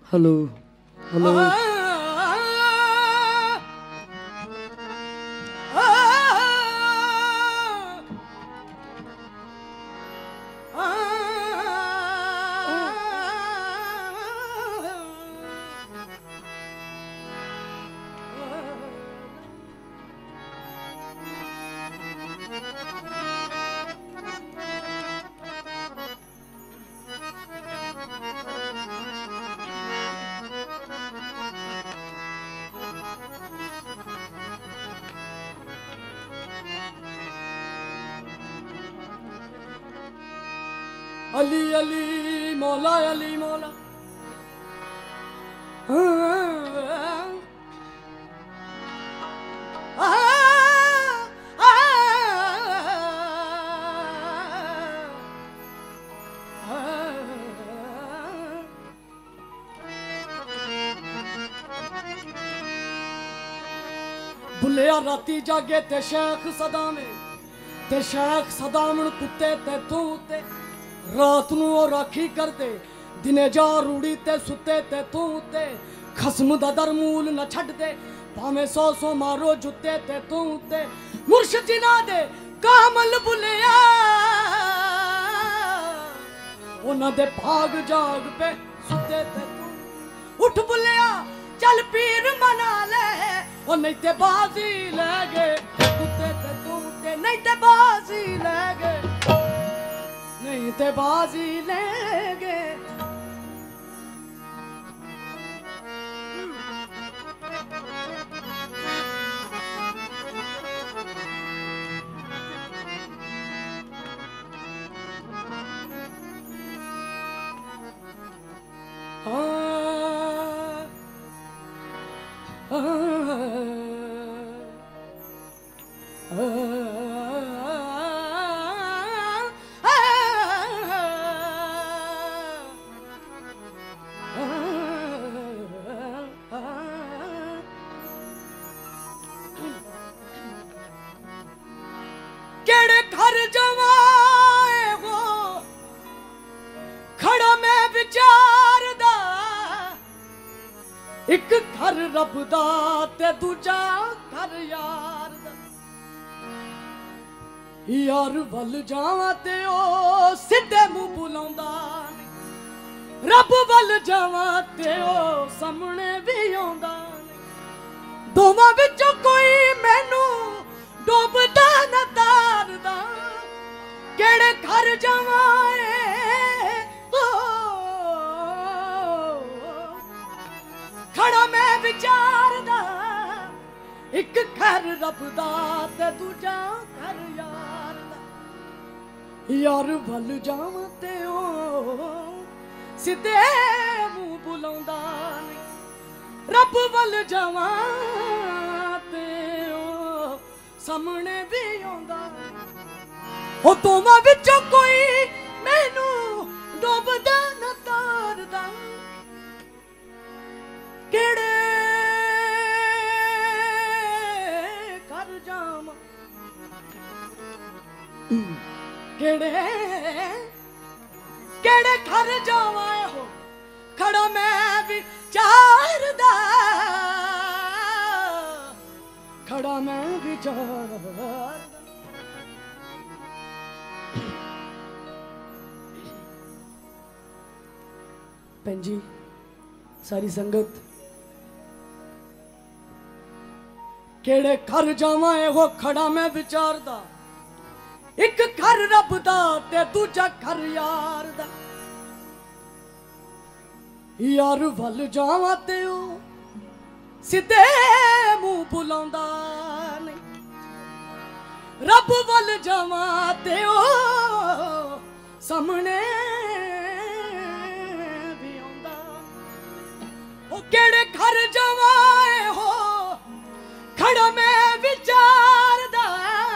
Hello hello Ali Ali मौला अली मौला बुलिया राती जागे ते शेख सदामे ते शेख सदामण कुत्ते ते तू ते रात नू ओ राखी करते दिने जा रूड़ी ते सुते ते तू ते खसम दा दर मूल न छड़ दे भावें सौ मारो जुते ते तू ते मुर्शिद जिना दे कामल बुलिया उन्हां दे भाग जाग पे सुते ते तू उठ बुलिया चल पीर मना ले ओ नहीं ते बाजी ले गए कुत्ते ते तू ते नहीं ते बाजी ले गए नहीं ते बाजी लेंगे केड़े घर जवाए हो खड़ा मैं विचार दा एक घर रब दा ते दूजा घर यार दा यार वल जावां ते ओ सिद्धे मुंह बुलांदा रब वल जावां ते ओ सामने भी आंदा दोवां विचों कोई मैनू डूबदा न तारदा केड़े घर जावां खड़ा मैं विचारदा एक घर रब दा ते दूजा घर यार दा यार वल जावां ते ओ सिद्धे मुंह बुलांदा रब वल जावां ते ओ सामने भी आंदा ओ दोवां विचों कोई मैनू डूबदा न तारदा केड़े घर जावां केड़े केड़े घर जावां हो खड़ा मैं विचारदा खड़ा मैं विचारदा भैन जी सारी संगत केड़े घर जावां हो खड़ा मैं विचारदा एक घर रब दा ते दूजा घर यार दा यार वल जावां ते ओ सिद्धे मुंह बुलांदा नहीं रब वल जावां ते ओ सामने भी आंदा ओ केड़े घर जावां हो खड़ा मैं विचारदा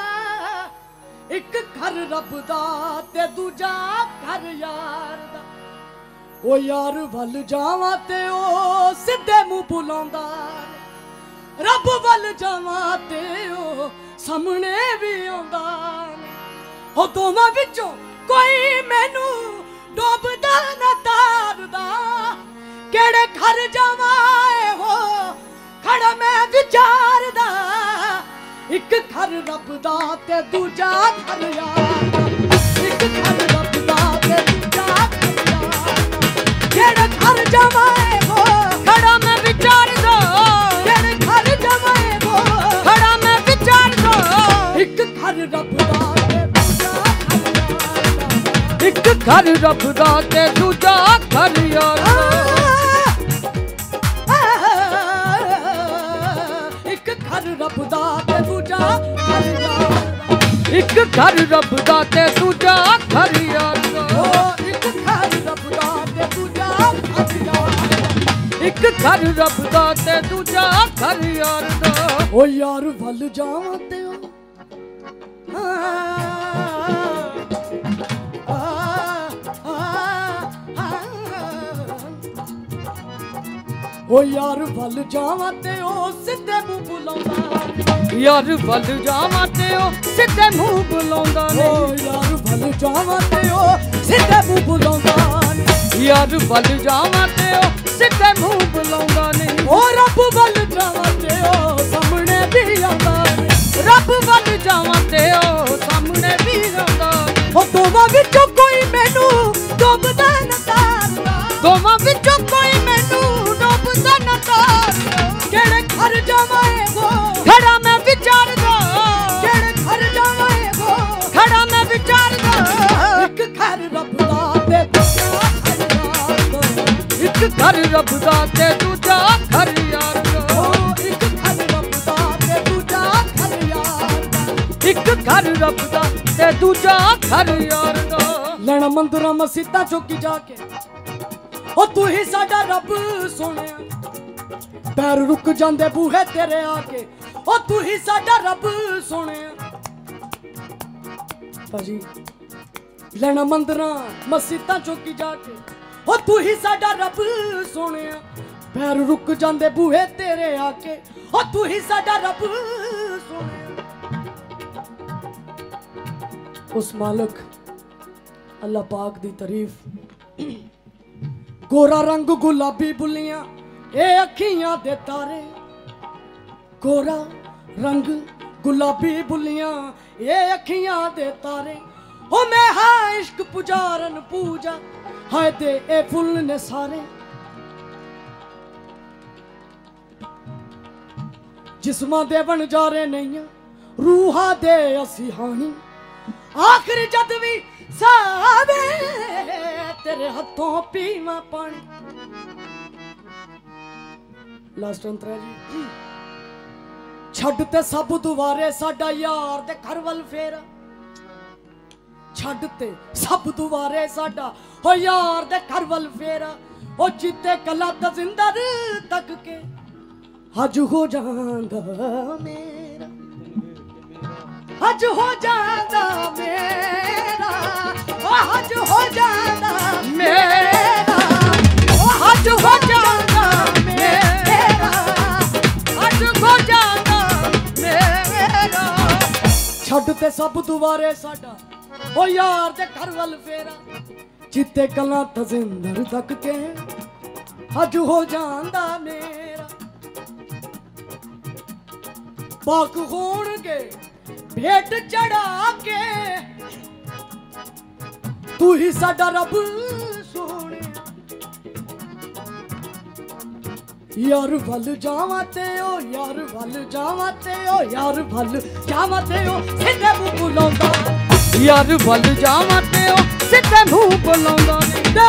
एक घर रब दा ते दूजा घर यार दा ओ यार वल जावां ते ओ सिद्धे मुंह बुलांदा रब वल जावां ते ओ सामने भी आंदा ओ दोवां विचों कोई मैनू डूबदा न तारदा केड़े घर जावाए हो खड़ा मैं विचारदा एक घर रब दा ते दूजा घर यार दा एक घर रब दा ते दूजा घर यार दा केड़े घर जावाए हो खड़ा मैं विचारदा केड़े घर जावाए हो खड़ा मैं विचारदा एक घर रब दा ते दूजा घर यार दा एक घर रब दा ते दूजा घर यार दा एक घर रब दा ते दूजा घर यार दा एक घर रब दा ते दूजा घर यार दा एक घर रब दा ते दूजा घर यार दा एक घर रब दा ते दूजा घर यार दा ओ यार वल जावां ते ओ यार वल जावां ते ओ सिद्धे मुंह बुलांदा यार वल जावां ते ओ सिद्धे मुंह बुलांदा ओ यार वल जावां ते ओ सिद्धे मुंह बुलांदा यार वल जावां ते ओ सिद्धे मुंह बुलांदा नहीं ओ रब वल जावां ते ओ सामने भी आंदा रब वल जावां ते ओ सामने भी आंदा ओ दोवां विचों कोई मैनू डुबदा न तारदा दोवां विचों कोई मैनू डुबदा न तारदा केड़े घर जावां वो खड़ा मैं विचारदा केड़े घर जावां वो खड़ा मैं विचारदा एक घर रब दा ते दूजा घर यार दा एक घर रब दा ते दूजा घर यार दा ओ एक घर रब दा ते दूजा घर यार दा एक घर रब दा ते दूजा घर यार दा ਲੈਣਾ ਮੰਦਰਾਂ ਮਸੀਤਾਂ ਚੌਕੀ ਜਾ ਕੇ ਉਹ ਤੂੰ ਹੀ ਸਾਡਾ ਰੱਬ ਸੋਹਣਿਆ ਪੈਰ ਰੁਕ ਜਾਂਦੇ ਬੂਹੇ ਤੇਰੇ ਆ ਕੇ ਉਹ ਤੂੰ ਹੀ ਸਾਡਾ ਰੱਬ ਸੋਹਣਿਆ ਭਾਜੀ ਲੈਣਾ ਮੰਦਰਾਂ ਮਸੀਤਾਂ ਚੌਕੀ ਜਾ ਕੇ ਉਹ ਤੂੰ ਹੀ ਸਾਡਾ ਰੱਬ ਸੋਹਣਿਆ ਪੈਰ ਰੁਕ ਜਾਂਦੇ ਬੂਹੇ ਤੇਰੇ ਆ ਕੇ ਉਹ ਤੂੰ ਹੀ ਸਾਡਾ ਰੱਬ ਸੋਹਣਿਆ ਉਸ ਮਾਲਕ अल्लाह पाक दी तारीफ गोरा रंग गुलाबी बुलियां ए अखियां दे तारे गोरा रंग गुलाबी बुलियां ए अखियां दे तारे ओ मैं हां इश्क पुजारन पूजा हाय ते ए फुल ने सारे जिस्मां दे बन जारे नहीं रूहा दे असी हानी आखिर जद भी सावे तेरे हाथों पीवा पानी लास्ट अंतरा जी छड़ ते सब दुआरे साडा यार ते घर वल फेरा छड़ ते सब दुआरे साडा हो यार ते घर वल फेरा ओ चित्ते कला तजिंदर तक के हज हो जांदा मेरा हज हो जांदा मेरा ओ हज हो जांदा मेरा ओ हज हो जांदा मेरा हज हो जांदा मेरा छड़ ते सब दुआरे साडा ओ यार ते घर वल फेरा चित्ते कला तजिंदर तक के हज हो जांदा मेरा पाक होणगे भेंट चढ़ा के तू ही साडा रब सोने यार वल जावां ते ओ यार वल जावां ते ओ यार वल जावां ते ओ सिद्धे मुंह बुलांदा यार वल जावां ते ओ सिद्धे मुंह बुलांदा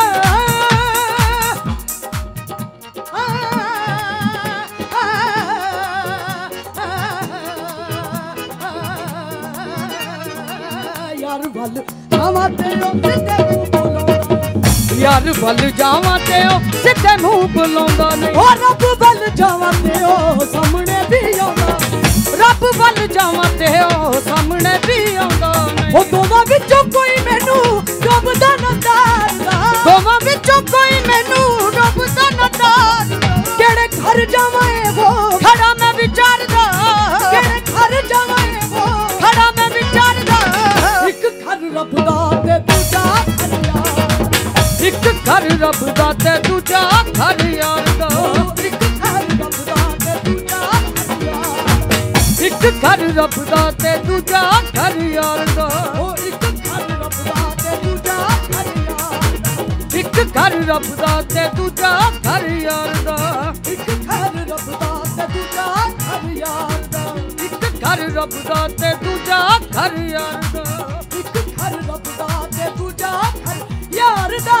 यार वल जावां ते ओ सिद्धे मुंह बुलांदा यार वल जावां ते ओ सिद्धे मुंह बुलांदा नहीं ओ रब वल जावां ते ओ सामने भी आंदा रब वल जावां ते ओ सामने भी आंदा नहीं ओ दोवां विचों कोई मैनू डुबदा न तारदा दोवां विचों कोई मैनू डुबदा न तारदा केड़े घर जावां वो खड़ा मैं विचारदा केड़े घर जावां वो खड़ा मैं विचारदा एक घर रब दा ते दूजा घर यार एक घर रब दा ते दूजा घर यार दा एक घर रब दा ते दूजा घर यार दा एक घर रब दा ते दूजा घर यार दा एक घर रब दा ते दूजा घर यार दा एक घर रब दा ते दूजा घर यार दा एक घर रब दा ते दूजा घर यार दा एक घर रब दा ते दूजा घर यार दा एक घर रब दा ते दूजा घर यार दा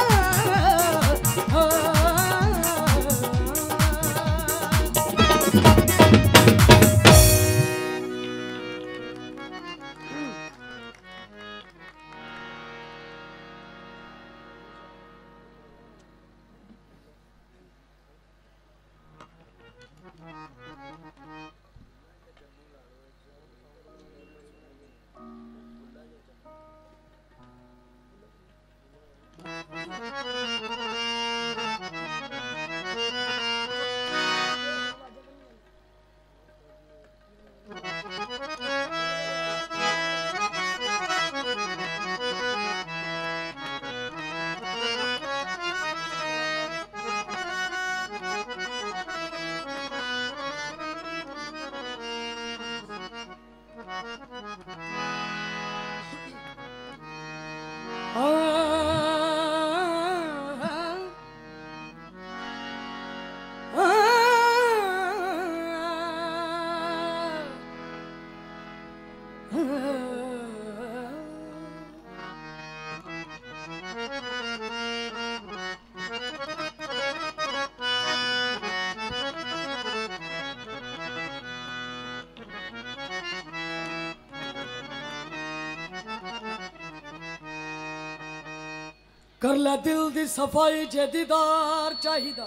कर ले दिल दी सफाई जे दीदार चाहिदा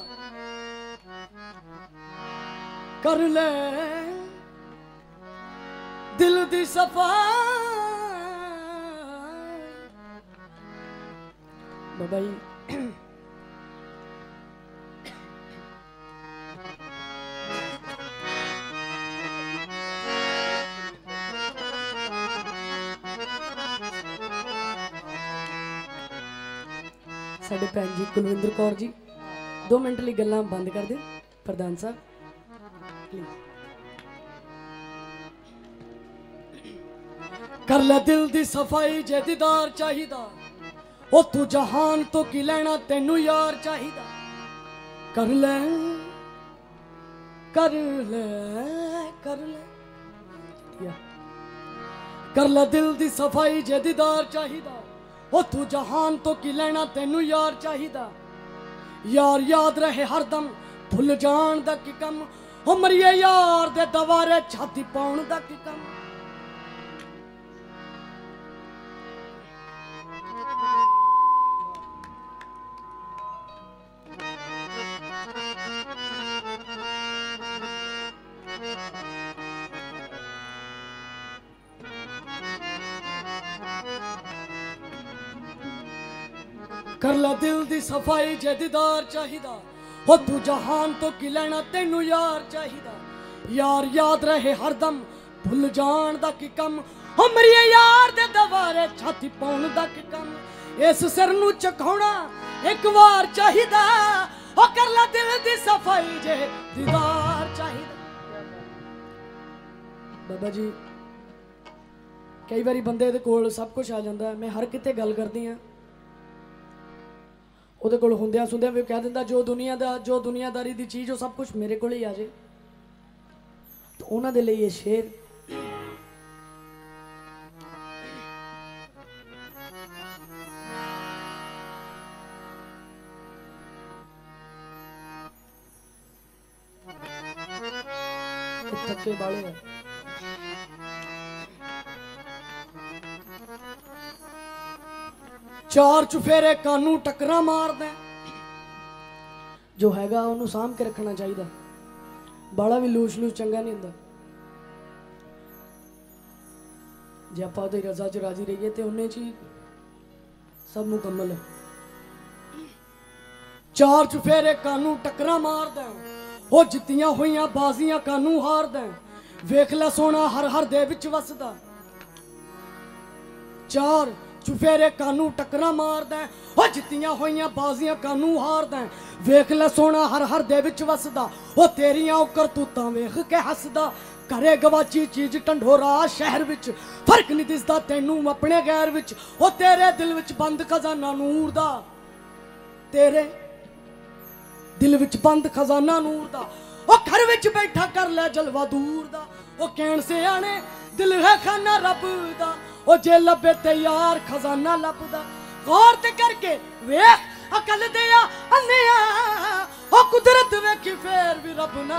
कर ले दिल दी सफाई बाबा जी साडे भैन जी कुलविंदर कौर जी 2 मिनट लिए गल्लां बंद कर दे प्रधान साहब प्लीज कर ले दिल दी सफाई जे दीदार चाहिदा ओ तू जहान तो की लेना तेनू यार चाहिदा कर ले कर ले कर ले कर ले दिल दी सफाई जे दीदार चाहिदा ओ तू जहान तो की लेना तेनू यार चाहिदा यार याद रहे हरदम भुल जान दा की कम ओ मरिए यार दे दवारे छाती पाउण दा की कम कर ला दिल दी सफाई जे दीदार चाहिदा हो तू जहान तो की लेना तेनू यार चाहिदा यार याद रहे हरदम भुल जान दा की कम हो मरिए यार दे दवारे छाती पाउण दा की कम इस सिर नू चखाउणा एक वार चाहिदा हो कर ला दिल दी सफाई जे दीदार चाहिदा बाबा जी कई बारी बंदे दे कोल सब कुछ आ जांदा मैं हर किते गल करदी हां ਉਹਦੇ ਕੋਲ ਹੁੰਦਿਆਂ ਸੁੰਦਿਆਂ ਵੀ ਕਹਿ ਦਿੰਦਾ ਜੋ ਦੁਨੀਆਦਾਰੀ ਦੀ ਚੀਜ਼ ਉਹ ਸਭ ਕੁਝ ਮੇਰੇ ਕੋਲ ਹੀ ਆ ਜੇ ਤਾਂ ਉਹਨਾਂ ਦੇ ਲਈ ਇਹ ਸ਼ੇਰ ਥੱਕੇ ਵਾਲੇ ਆ चार चुफेरे कानू टकरा मारदा जो हैगा उन्होंने साम के रखना चाहिए बाला भी लूस लूस चंगा नहीं होंदा जे आप रजा च राजी रहीए तो उन्हें ची सब मुकम्मल है चार चुफेरे कानू टकरा मारदा वो जित्तियां होइयां बाजियां कानू हारदा वेख ला सोना हर हर दे विच वसदा चार चुफेरे कानू टकरा मारदा ओ जित्तियां होइयां बाजियां कानू हारदा वेख ले सोना हर हर दे विच वसदा ओ तेरियां करतूतां वेख के हसदा घरे गवाची चीज ढंढोरा शहर विच फर्क नहीं दिसदा तैनू अपने गैर विच ओ तेरे दिल विच बंद खजाना नूर दा तेरे दिल विच बंद खजाना नूर दा ओ घर विच बैठा कर ले जलवा दूर दा ओ कहण से आने दिल है खाना रब दा ओ जे लबे ते यार खजाना लभदा गौर ते करके वेख अकल दिया अन्निया ओ कुदरत वेखी फेर भी रब ना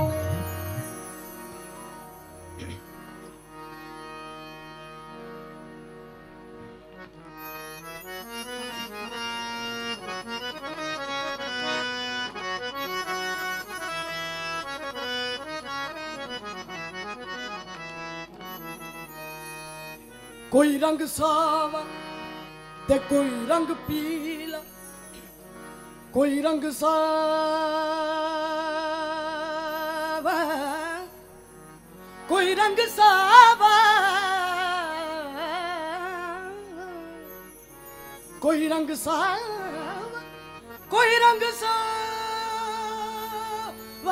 कोई रंग सावा ते कोई रंग पीला कोई रंग सावा कोई रंग सावा कोई रंग सावा कोई रंग सावा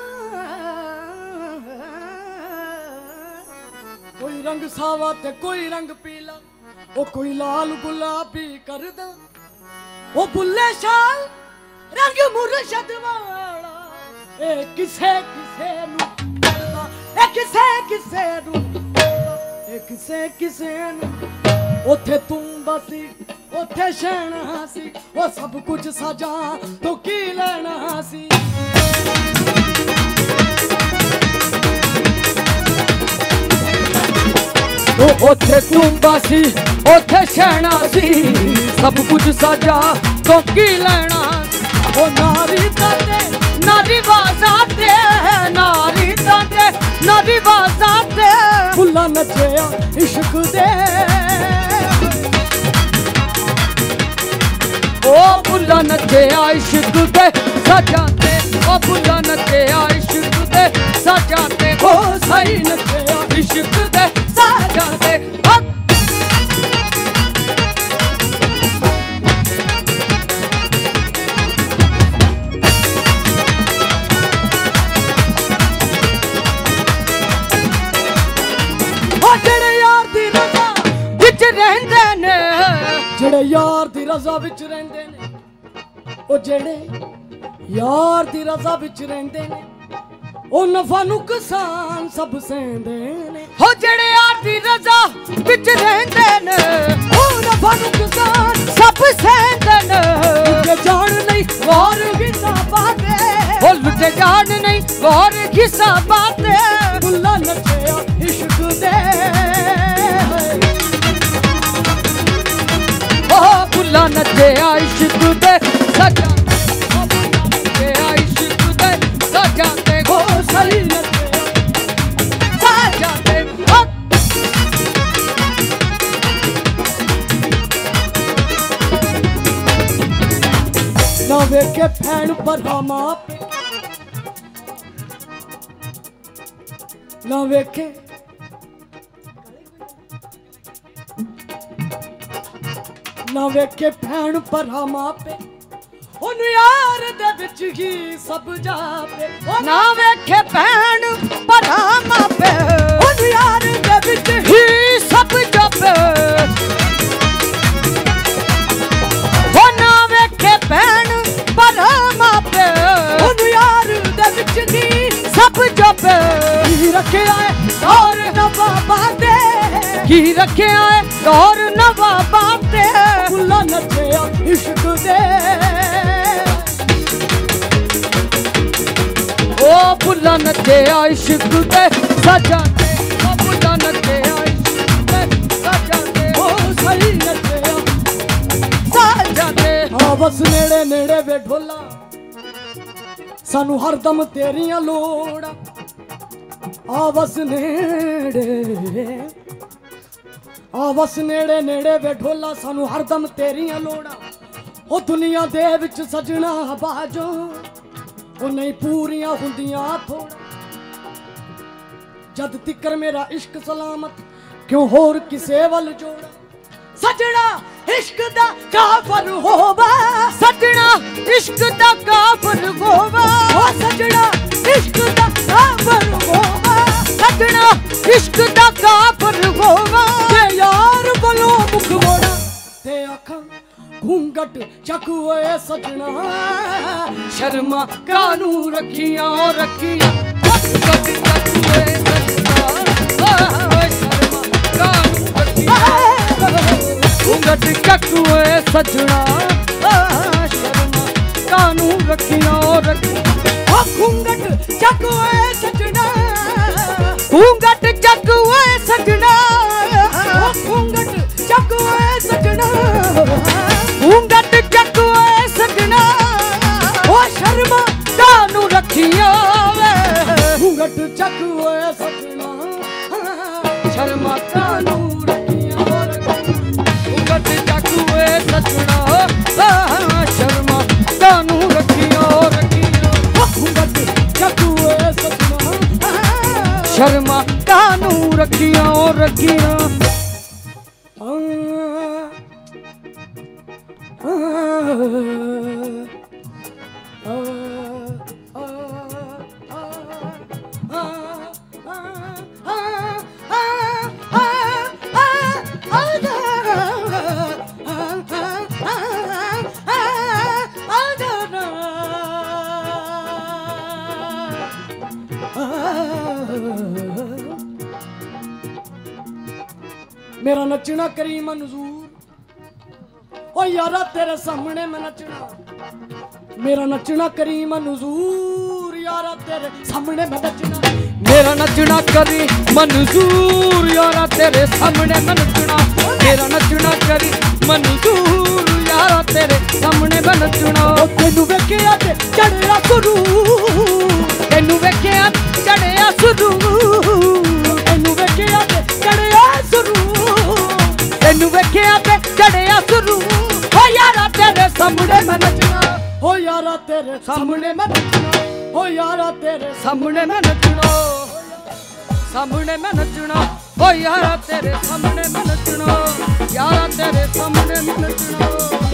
कोई रंग सावा ते कोई रंग पीला ओ कोई लाल गुलाबी करदा ओ बुल्ले शाल रंग मुर्शद वाला ए किसे किसे नू करदा ए किसे किसे नू ए किसे किसे नू ओथे तू बसी ओथे शहना सी ओ सब कुछ सजा तो की लेना सी ओथे कुंबा सी ओथे शहना सी सब कुछ सजा तो की लेना ओ नारी ताते नारी बाजाते नारी ताते नारी बाजाते फुल्ला नचया इश्क दे ओ फुल्ला नचया इश्क दे सजाते ओ फुल्ला नचया इश्क दे सजाते ओ सही नचया इश्क दे सजाते जेड़े यार दी रज़ा विच रहंदे ने ओ जेड़े यार दी रज़ा विच रहंदे ने ओ नफा नुकसान सब सहंदे ने हो जेड़े यार दी रज़ा विच रहंदे ने ओ नफा नुकसान सब सहंदे ने लुटे जान नहीं और हिसाबात ओ लुटे जान नहीं और हिसाबात फुल्ला नचया इश्क दे फुल्ला नचया इश्क दे सजाते फुल्ला नचया इश्क दे सजाते ओ सही नचया सजाते ना वेखे फैन बरहामा पे ना वेखे ना वेखे फैन बरहामा पे ओनू यार दे विच ही सब जापे ना वेखे भैन बरहामा पे ओनू यार दे विच ही सब जापे ओ ना वेखे भैन बरहामा पे ओनू यार दे विच ही सब जापे की रखे आए और नवाबा दे की रखे आए और नवाबा दे फुल्ला नचया इश्क दे ओ फुल्ला नचया इश्क दे सजाते ओ फुल्ला नचया इश्क दे सजाते ओ सही नचया सजाते हाँ बस नेड़े नेड़े वे ढोला सानू हरदम तेरियां लोड़ा आ बस नेड़े नेड़े वे ढोला सानू हरदम तेरियां लोड़ा ओ दुनिया दे विच सजना बाजो ओ नहीं पूरियां हुंदियां थोड़ा जद तिकर मेरा इश्क सलामत क्यों होर किसे वल जोड़ा सजना इश्क दा काफर होवा सजना इश्क दा काफर होवा ओ सजना इश्क दा काफर होवा सजना इश्क दा काफर होवा ते यार बोलो मुख मोड़ा ते अखां घूंघट चकुए सजना शर्मा कानू रखिया रखिया घूंघट चकुए सजना शर्मा कानू रखिया घूंघट चकुए सजना शर्मा कानू रखिया रखिया घूंघट चकुए सजना घूंघट चकुए सजना घूंघट चकुए सजना घूंघट चकुए सजना ओ शर्मा कानू रखिया घूंघट चकुए सजना शर्मा कानू रखिया घूंघट चकुए सजना शर्मा कानू रखिया घूंघट चकुए सजना शर्मा कानू रखिया रखिया मेरा नचना करी मंजूर ओ यारा तेरे सामने मैं नचना मेरा नचना करी मंजूर यारा तेरे सामने मैं नचना मेरा नचना करी मंजूर यारा तेरे सामने मैं नचना मेरा नचना करी मंजूर यारा तेरे सामने मैं नचना तेनू वेखिया ते चढ़िया सुरू तेनू वेखिया चढ़िया सुरू तेनू वेखिया ते चढ़िया सुरू तेनू वेखिया ते चढ़िया सुरू हो यारा तेरे सामने मैं नचना हो यारा तेरे सामने मैं नचना हो यारा तेरे सामने मैं नचना सामने मैं नचना ओ यारा तेरे सामने मैं नचना यारा तेरे सामने मैं नचना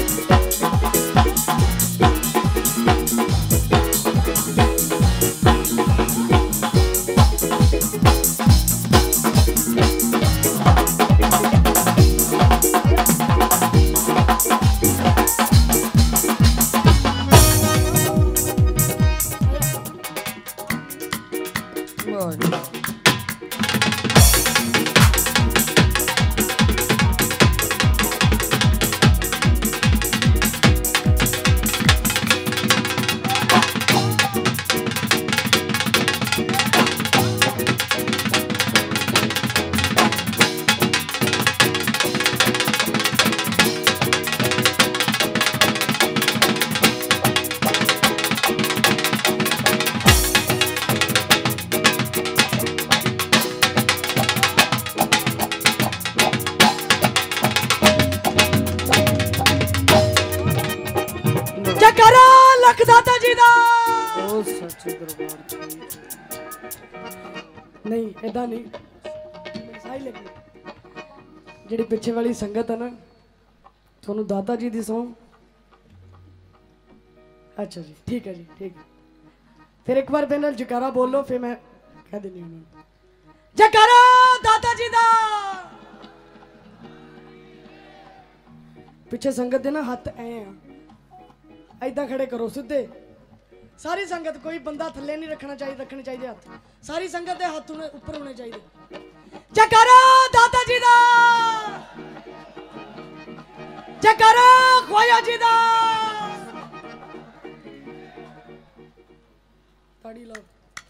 जयकारा लख दाता जी दा ओ सच्चे दरबार नहीं ऐदा नहीं सही लगी जेडी पिछे वाली संगत है ना थोनू दाता जी दी सौं अच्छा जी ठीक है फिर एक बार पहले जयकारा बोलो फिर मैं कह देनी हूं जयकारा दाता जी दा पिछे संगत दे ना हाथ ऐ ऐदा खड़े करो सीधे सारी संगत कोई बंदा थल्ले नहीं रखना चाहिए रखने चाहिए हाथ सारी संगत दे हाथ ऊपर होने चाहिए जयकारा दाता जी दा जयकारा ख्वाजा जी दा ताड़ी लो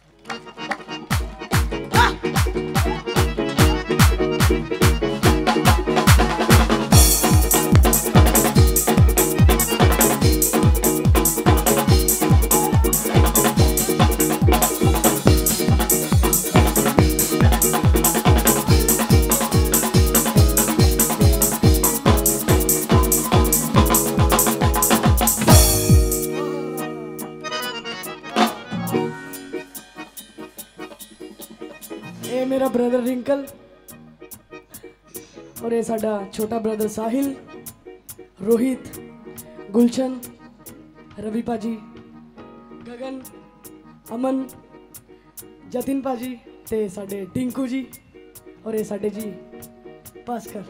ये मेरा ब्रदर रिंकल और ये साडा छोटा ब्रदर साहिल रोहित, गुलशन, रवि पाजी, गगन, अमन, जतिन पाजी ते साडे टिंकू जी और ये साडे जी भास्कर।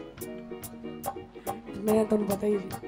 मैं तुहानू पता ही जी।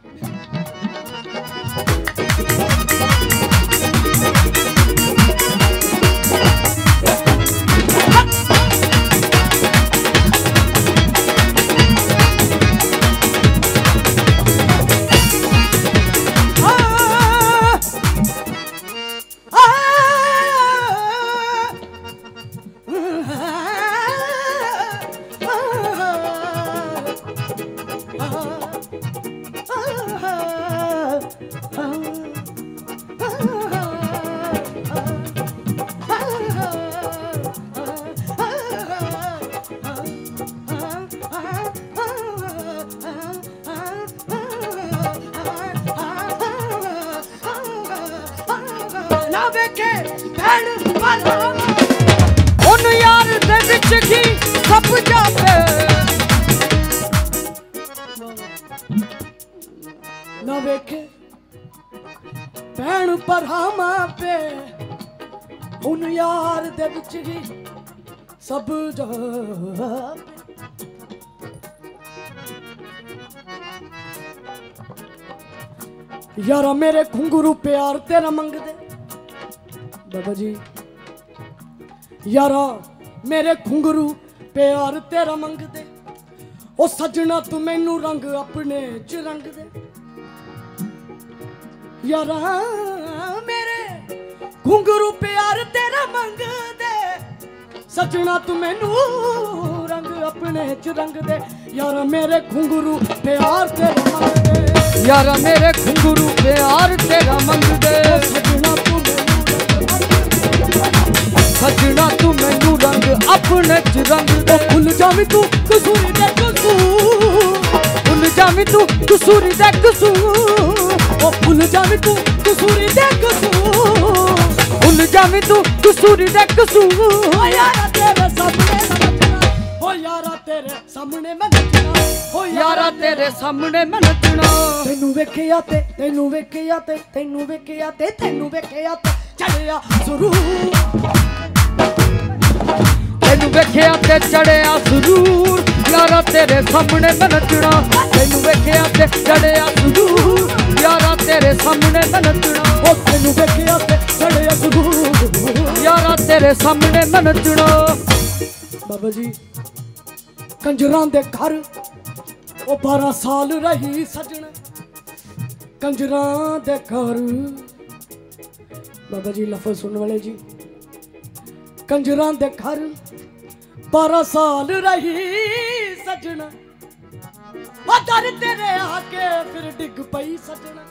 ना वेखे भैन भरावां पे उन यार दे विच ही सब जा। यारा मेरे घुंगरू प्यार तेरा मंगदे बाबा जी। यारा मेरे घुंगरू प्यार तेरा मंगदे ओ सजना तू मैनू रंग अपने च रंग दे। यारा मेरे घुंगरू प्यार तेरा मंगदे सजना तू मैनू रंग अपने च रंग दे। यारा मेरे घुंगरू प्यार तेरा मंगदे। यारा मेरे घुंगरू प्यार तेरा मंगदे सजना तू मैनू रंग अपने च रंग दे। खुल जावी तू कसूरी दे कसूर, खुल जावी तू कसूरी दे कसूर, ओ खुल जावी तू कसूरी दे कसूर, खुल जावी तू कसूरी दे कसूर। ओ यारा तेरे सामने नचना, ओ यारा तेरे सामने मैं नचना, ओ यारा तेरे सामने मैं नचना। तेनू वेखिया ते तेनू वेखिया ते तेनू वेखिया ते तेनू वेखिया ते चढ़िया सुरूर, तेनू वेखिया ते चढ़िया सुरूर। यारा तेरे सामने मैं नचना, तेनू वेखिया ते चढ़िया सुरूर। यारा तेरे सामने मैं नचना, ओ तेनू वेखिया ते चढ़िया सुरूर। यारा तेरे सामने मैं नचना। बाबा जी कंजरां दे घर ओ 12 साल रही सजना, कंजरां दे घर। बाबा जी लफज सुन वाले जी, कंजरां दे घर 12 साल रही सजना, ओ दर तेरे आके फिर डिग पई सजना,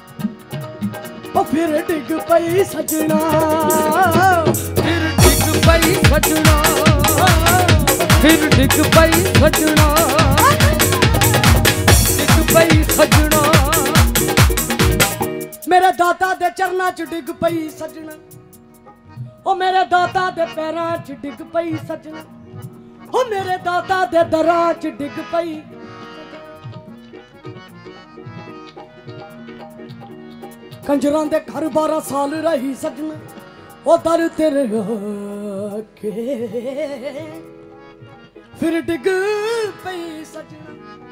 ओ फिर डिग पई सजना, फिर डिग पई सजना, फिर डिग पई सजना, डिग पई सजना। मेरे दाता दे चरना च डिग पई सजना, ओ मेरे दाता दे पैरां च डिग पई सजना, ओ मेरे दाता दे दरां च डिग पई। कंजरां दे घर 12 साल रही सजना, ओ दर तेरे आके फिर डिग पई सजना।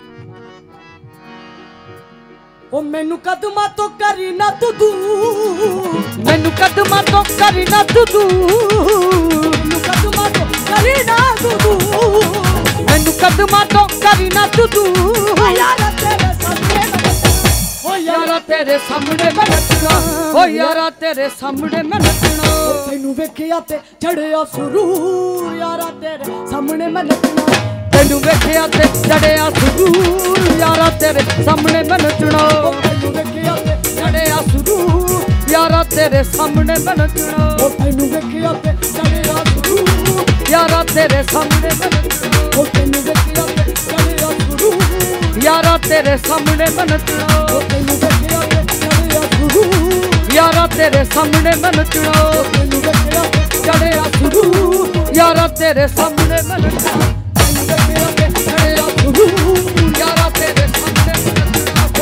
ओ मैनू कदमां तो करी ना तू दूर, मैनू कदमां तो करी ना तू दूर, मैनू कदमां तो करी ना तू दूर, मैनू कदमां तो करी ना तू दूर। ओ यारा तेरे सामने ओ यारा तेरे सामने मैं नचना, ओ यारा तेरे सामने मैं नचना। तेनू वेखिया ते चढ़िया सुरूर, यारा तेरे सामने मैं नचना, तेनू वेखिया ते चढ़िया सुरूर। यारा तेरे सामने मैं नचना, तेनू वेखिया ते चढ़िया सुरूर। यारा तेरे सामने मैं नचना, ओ तेनू वेखिया ते चढ़िया सुरूर, यारा तेरे सामने मैं नचना, ओ तेनू वेखिया ते चढ़िया सुरूर, यारा तेरे सामने मैं नचना, ओ तेनू वेखिया ते चढ़िया सुरूर, यारा तेरे सामने मैं नचना, ओ तेनू वेखिया ते चढ़िया सुरूर। यारा तेरे सामने मैं नचना, तेनू वेखिया ते चढ़िया सुरूर, यारा तेरे सामने मैं नचना,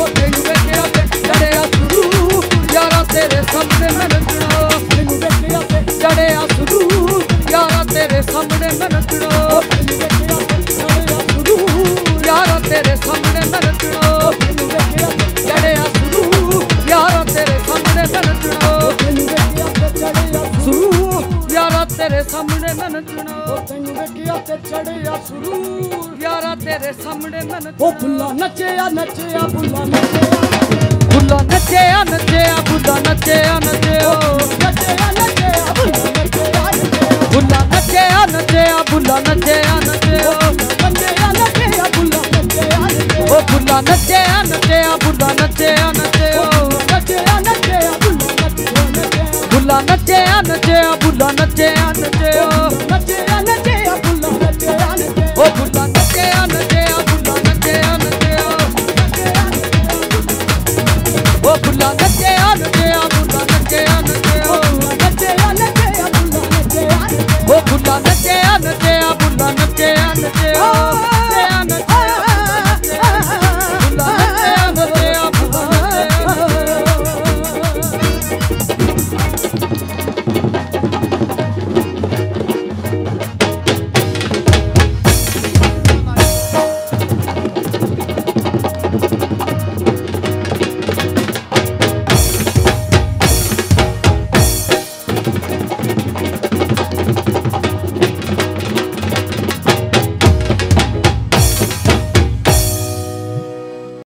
ਤੈਨੂੰ ਵੇਖਿਆ ਤੇ ਚੜਿਆ ਸਰੂਰ ਯਾਰਾ ਤੇਰੇ ਸਾਹਮਣੇ ਮਨ ਉਹ ਬੁੱਲਾ ਨੱਚਿਆ ਨੱਚਿਆ ਬੁੱਲਾ ਨੱਚਿਆ ਬੁੱਲਾ ਨੱਚਿਆ ਨੱਚਿਆ ਬੁੱਲਾ ਨੱਚਿਆ ਨੱਚਿਆ ਨੱਚਿਆ ਨੱਚਿਆ ਬੁੱਲਾ ਨੱਚਿਆ ਬੁੱਲਾ ਨੱਚਿਆ ਨੱਚਿਆ ਬੁੱਲਾ ਨੱਚਿਆ ਨੱਚਿਆ ਨੱਚਿਆ ਨੱਚਿਆ ਬੁੱਲਾ ਨੱਚਿਆ ਉਹ ਬੁੱਲਾ ਨੱਚਿਆ ਨੱਚਿਆ ਬੁੱਲਾ ਨੱਚਿਆ ਨੱਚਿਆ ਨੱਚਿਆ ਨੱਚਿਆ ਬੁੱਲਾ ਨੱਚਿਆ ਬੁੱਲਾ ਨੱਚਿਆ ਨੱਚਿਆ ਬੁੱਲਾ ਨੱਚਿਆ ਨੱਚਿਆ ਨੱਚਿਆ ਨੱਚਿਆ